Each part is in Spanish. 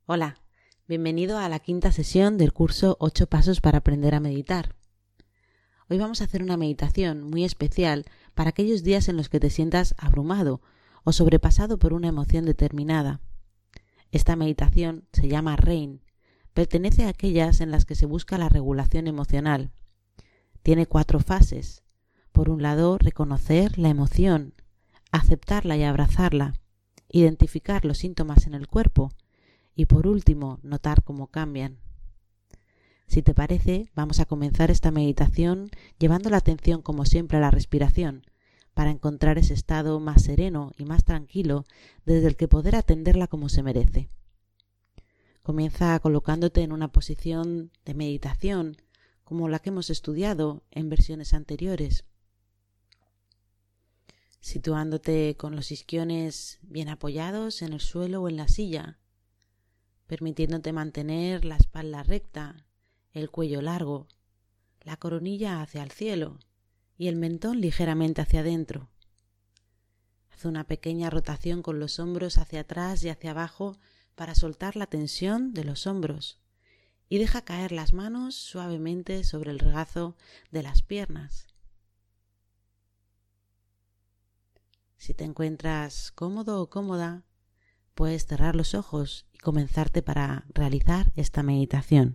Hola, bienvenido a la quinta sesión del curso 8 pasos para aprender a meditar. Hoy vamos a hacer una meditación muy especial para aquellos días en los que te sientas abrumado o sobrepasado por una emoción determinada. Esta meditación se llama RAIN, pertenece a aquellas en las que se busca la regulación emocional. Tiene 4 fases. Por un lado, reconocer la emoción, aceptarla y abrazarla, identificar los síntomas en el cuerpo y por último, notar cómo cambian. Si te parece, vamos a comenzar esta meditación llevando la atención como siempre a la respiración, para encontrar ese estado más sereno y más tranquilo desde el que poder atenderla como se merece. Comienza colocándote en una posición de meditación como la que hemos estudiado en versiones anteriores, situándote con los isquiones bien apoyados en el suelo o en la silla, permitiéndote mantener la espalda recta, el cuello largo, la coronilla hacia el cielo y el mentón ligeramente hacia adentro. Haz una pequeña rotación con los hombros hacia atrás y hacia abajo para soltar la tensión de los hombros y deja caer las manos suavemente sobre el regazo de las piernas. Si te encuentras cómodo o cómoda, puedes cerrar los ojos y comenzarte para realizar esta meditación.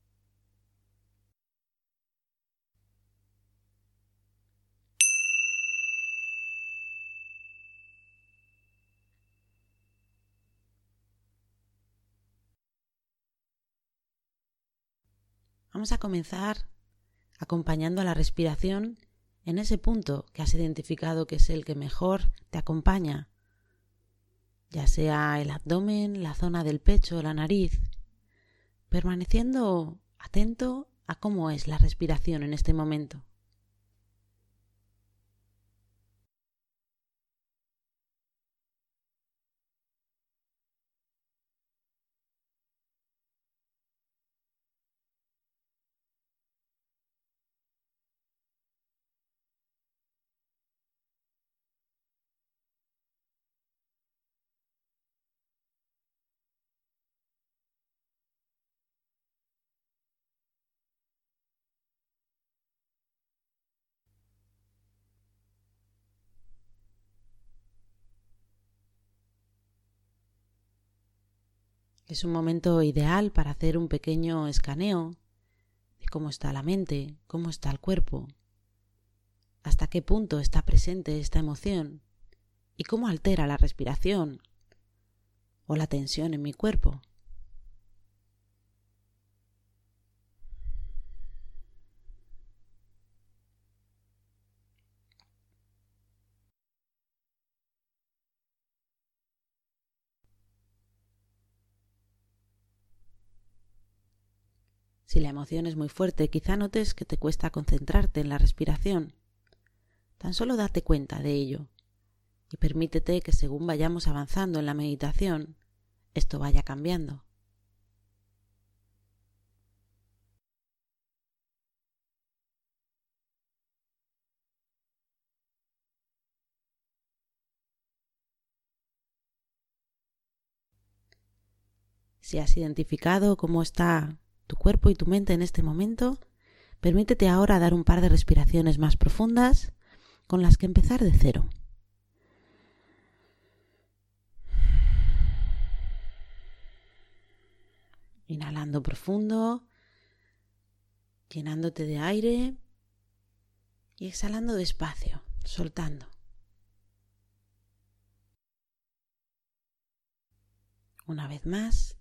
Vamos a comenzar acompañando a la respiración en ese punto que has identificado que es el que mejor te acompaña, ya sea el abdomen, la zona del pecho o la nariz, permaneciendo atento a cómo es la respiración en este momento. Es un momento ideal para hacer un pequeño escaneo de cómo está la mente, cómo está el cuerpo, hasta qué punto está presente esta emoción y cómo altera la respiración o la tensión en mi cuerpo. Si la emoción es muy fuerte, quizá notes que te cuesta concentrarte en la respiración. Tan solo date cuenta de ello y permítete que según vayamos avanzando en la meditación, esto vaya cambiando. Si has identificado cómo está tu cuerpo y tu mente en este momento, permítete ahora dar un par de respiraciones más profundas con las que empezar de cero. Inhalando profundo, llenándote de aire y exhalando despacio, soltando. Una vez más.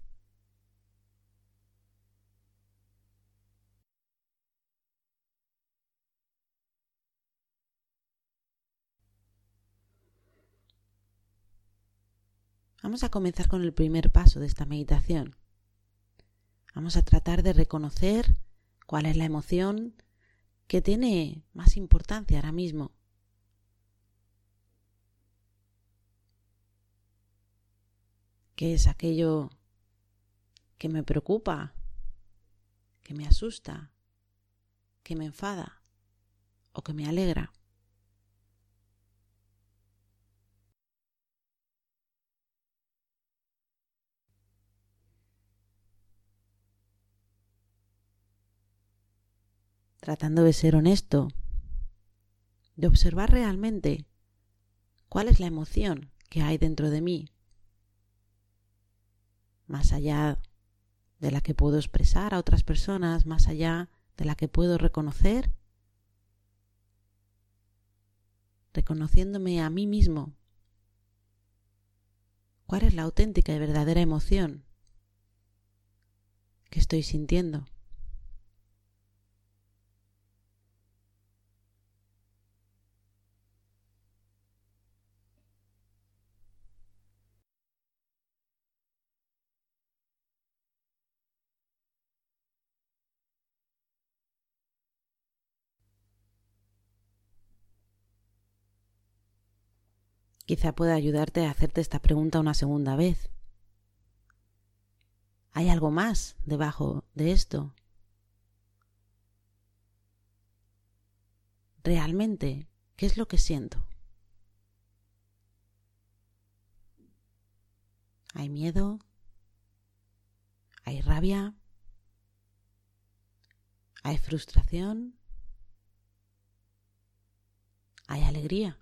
Vamos a comenzar con el primer paso de esta meditación. Vamos a tratar de reconocer cuál es la emoción que tiene más importancia ahora mismo. ¿Qué es aquello que me preocupa, que me asusta, que me enfada o que me alegra? tratando de ser honesto, de observar realmente cuál es la emoción que hay dentro de mí, más allá de la que puedo expresar a otras personas, más allá de la que puedo reconocer, reconociéndome a mí mismo. ¿Cuál es la auténtica y verdadera emoción que estoy sintiendo? Quizá pueda ayudarte a hacerte esta pregunta una segunda vez. ¿Hay algo más debajo de esto? Realmente, ¿qué es lo que siento? ¿Hay miedo? ¿Hay rabia? ¿Hay frustración? ¿Hay alegría?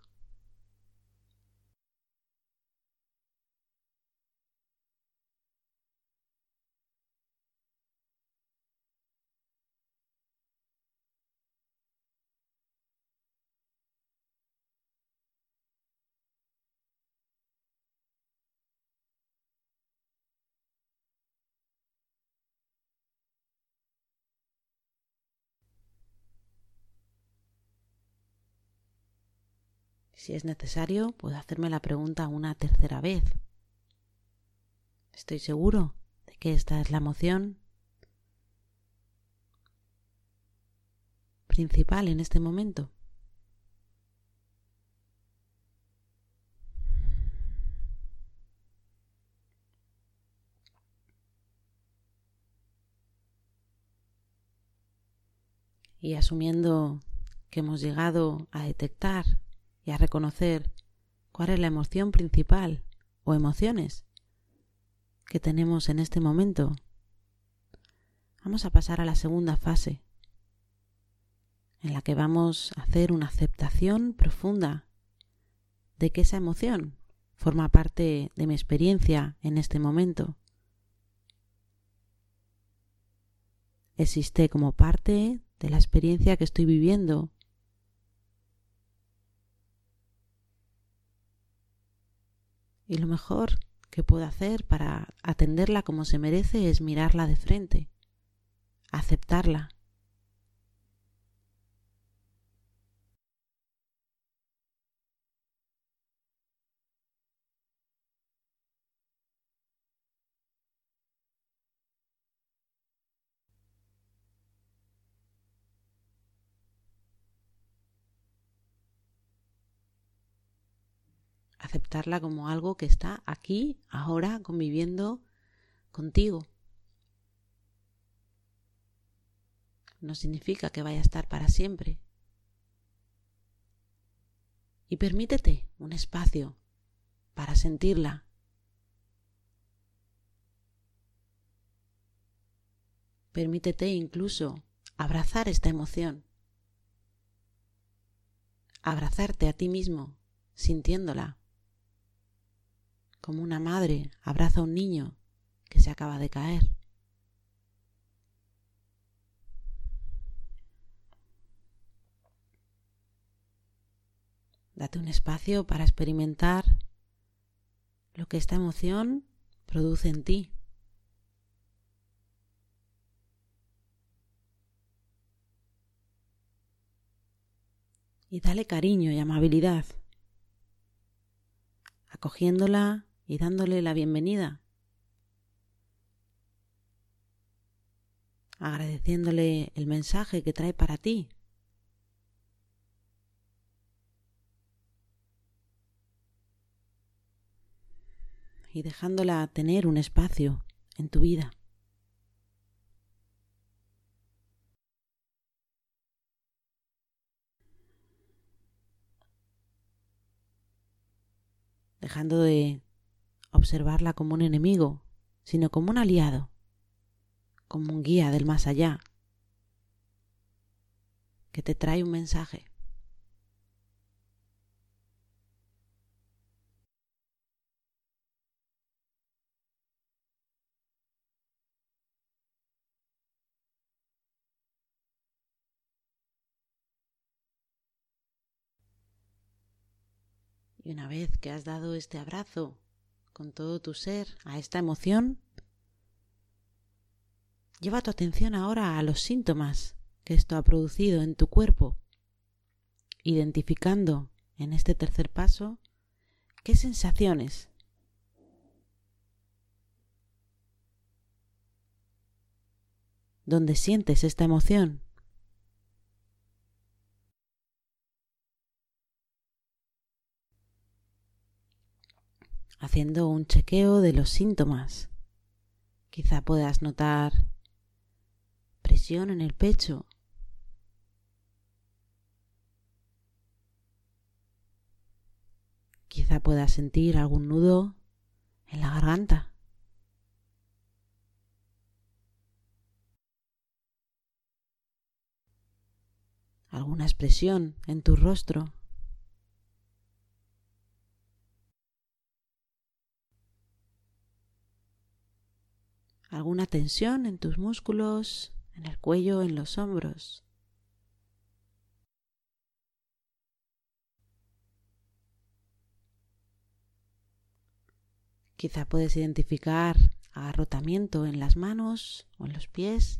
Si es necesario, puedo hacerme la pregunta una tercera vez. ¿Estoy seguro de que esta es la emoción principal en este momento? Y asumiendo que hemos llegado a detectar y a reconocer cuál es la emoción principal o emociones que tenemos en este momento, vamos a pasar a la segunda fase, en la que vamos a hacer una aceptación profunda de que esa emoción forma parte de mi experiencia en este momento. Existe como parte de la experiencia que estoy viviendo. Y lo mejor que puedo hacer para atenderla como se merece es mirarla de frente, aceptarla. Aceptarla como algo que está aquí, ahora, conviviendo contigo. No significa que vaya a estar para siempre. Y permítete un espacio para sentirla. Permítete incluso abrazar esta emoción. Abrazarte a ti mismo, sintiéndola. Como una madre abraza a un niño que se acaba de caer. Date un espacio para experimentar lo que esta emoción produce en ti. Y dale cariño y amabilidad, acogiéndola y dándole la bienvenida, agradeciéndole el mensaje que trae para ti. Y dejándola tener un espacio en tu vida. Dejando de observarla como un enemigo, sino como un aliado, como un guía del más allá. que te trae un mensaje. Y una vez que has dado este abrazo con todo tu ser a esta emoción, lleva tu atención ahora a los síntomas que esto ha producido en tu cuerpo, identificando en este tercer paso qué sensaciones, dónde sientes esta emoción. Haciendo un chequeo de los síntomas, quizá puedas notar presión en el pecho, quizá puedas sentir algún nudo en la garganta. Alguna expresión en tu rostro. Alguna tensión en tus músculos, en el cuello, en los hombros. Quizá puedes identificar agarrotamiento en las manos o en los pies.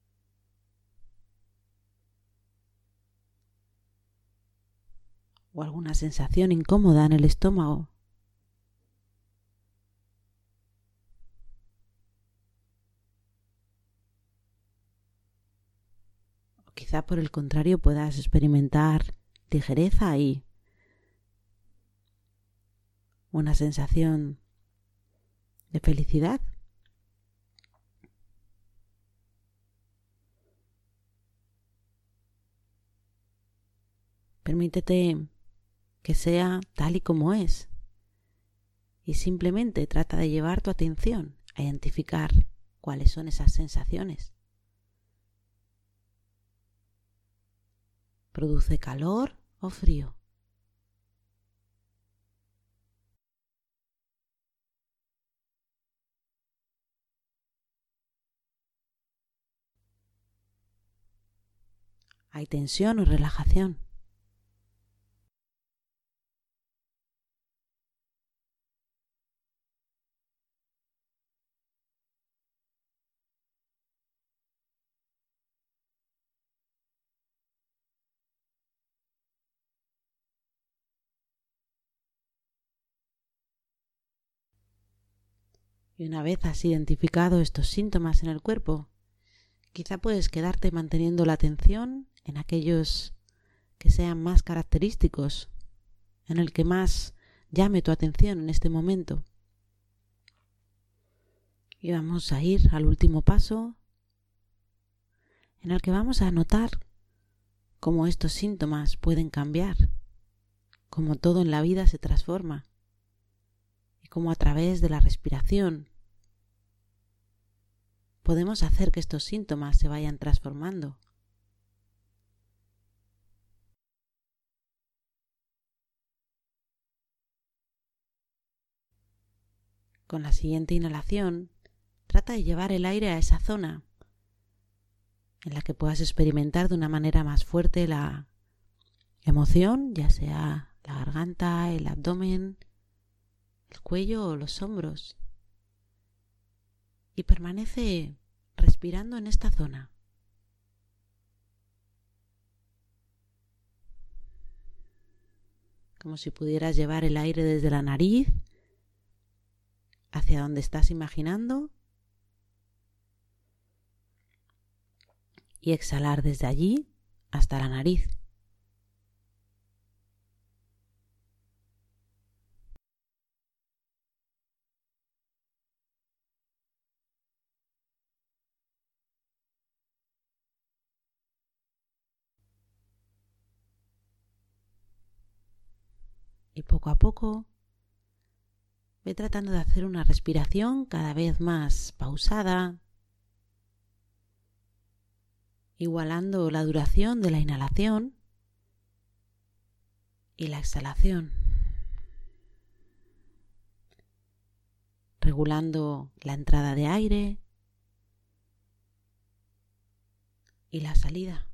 O alguna sensación incómoda en el estómago. O quizá por el contrario puedas experimentar ligereza y una sensación de felicidad. Permítete que sea tal y como es y simplemente trata de llevar tu atención a identificar cuáles son esas sensaciones. ¿Produce calor o frío? ¿Hay tensión o relajación? Y una vez has identificado estos síntomas en el cuerpo, quizá puedes quedarte manteniendo la atención en aquellos que sean más característicos, en el que más llame tu atención en este momento. Y vamos a ir al último paso, en el que vamos a notar cómo estos síntomas pueden cambiar, cómo todo en la vida se transforma y cómo a través de la respiración podemos hacer que estos síntomas se vayan transformando. Con la siguiente inhalación, trata de llevar el aire a esa zona en la que puedas experimentar de una manera más fuerte la emoción, ya sea la garganta, el abdomen, el cuello o los hombros. Y permanece respirando en esta zona. Como si pudieras llevar el aire desde la nariz hacia donde estás imaginando y exhalar desde allí hasta la nariz. Y poco a poco ve tratando de hacer una respiración cada vez más pausada, igualando la duración de la inhalación y la exhalación, regulando la entrada de aire y la salida.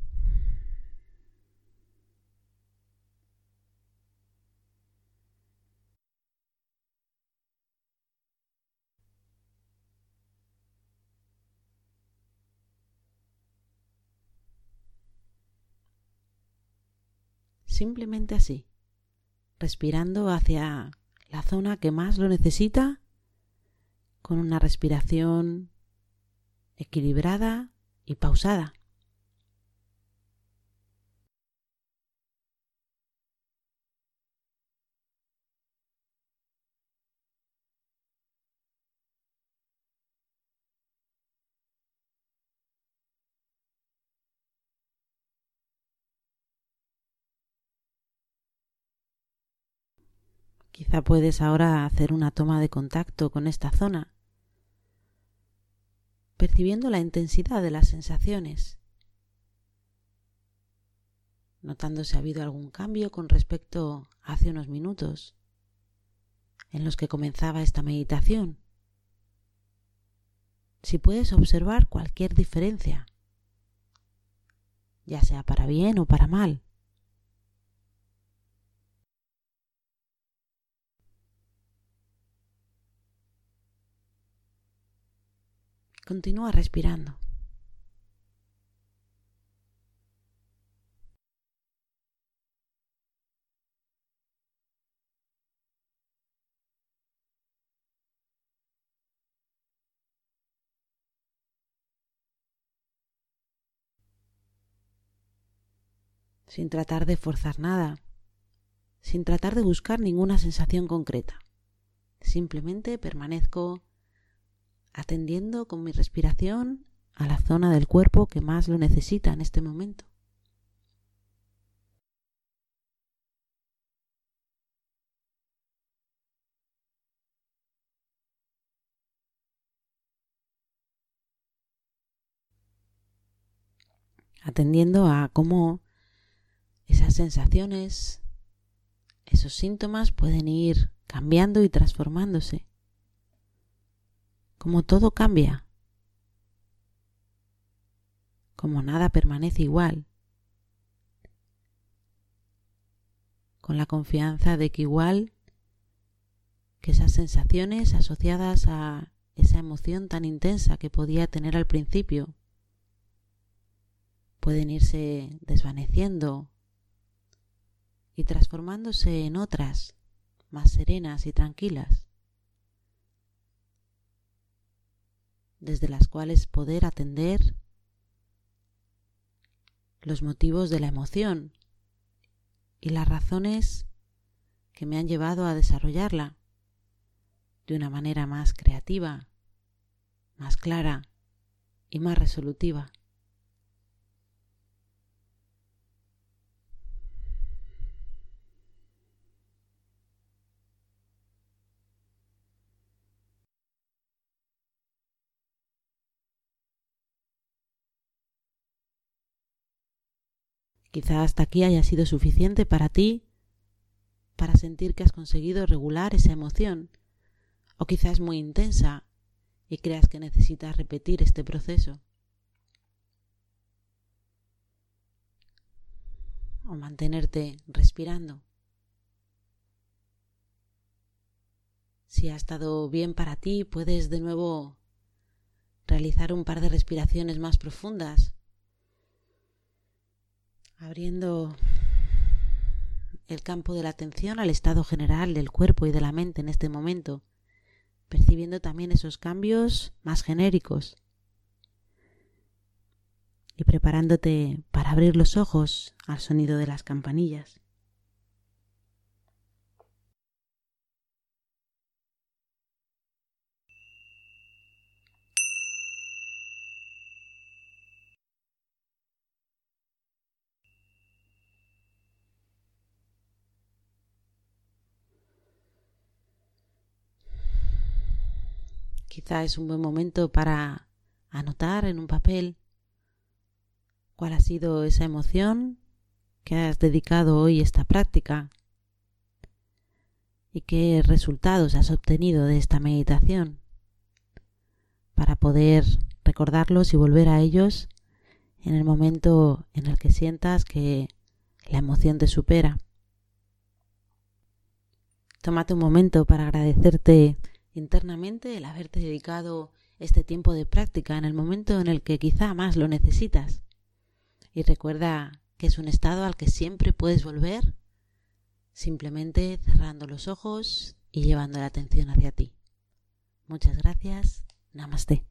Simplemente así, respirando hacia la zona que más lo necesita, con una respiración equilibrada y pausada. Quizá puedes ahora hacer una toma de contacto con esta zona, percibiendo la intensidad de las sensaciones, notando si ha habido algún cambio con respecto a hace unos minutos en los que comenzaba esta meditación. Si puedes observar cualquier diferencia, ya sea para bien o para mal. Continúa respirando. Sin tratar de forzar nada, sin tratar de buscar ninguna sensación concreta. Simplemente permanezco atendiendo con mi respiración a la zona del cuerpo que más lo necesita en este momento. Atendiendo a cómo esas sensaciones, esos síntomas pueden ir cambiando y transformándose. Como todo cambia, como nada permanece igual, con la confianza de que igual que esas sensaciones asociadas a esa emoción tan intensa que podía tener al principio pueden irse desvaneciendo y transformándose en otras más serenas y tranquilas, desde las cuales poder atender los motivos de la emoción y las razones que me han llevado a desarrollarla de una manera más creativa, más clara y más resolutiva. Quizá hasta aquí haya sido suficiente para ti, para sentir que has conseguido regular esa emoción, o quizá es muy intensa y creas que necesitas repetir este proceso, o mantenerte respirando. Si ha estado bien para ti, puedes de nuevo realizar un par de respiraciones más profundas, abriendo el campo de la atención al estado general del cuerpo y de la mente en este momento, percibiendo también esos cambios más genéricos y preparándote para abrir los ojos al sonido de las campanillas. Quizá es un buen momento para anotar en un papel cuál ha sido esa emoción que has dedicado hoy a esta práctica y qué resultados has obtenido de esta meditación para poder recordarlos y volver a ellos en el momento en el que sientas que la emoción te supera. Tómate un momento para agradecerte internamente el haberte dedicado este tiempo de práctica en el momento en el que quizá más lo necesitas. Y recuerda que es un estado al que siempre puedes volver simplemente cerrando los ojos y llevando la atención hacia ti. Muchas gracias. Namaste.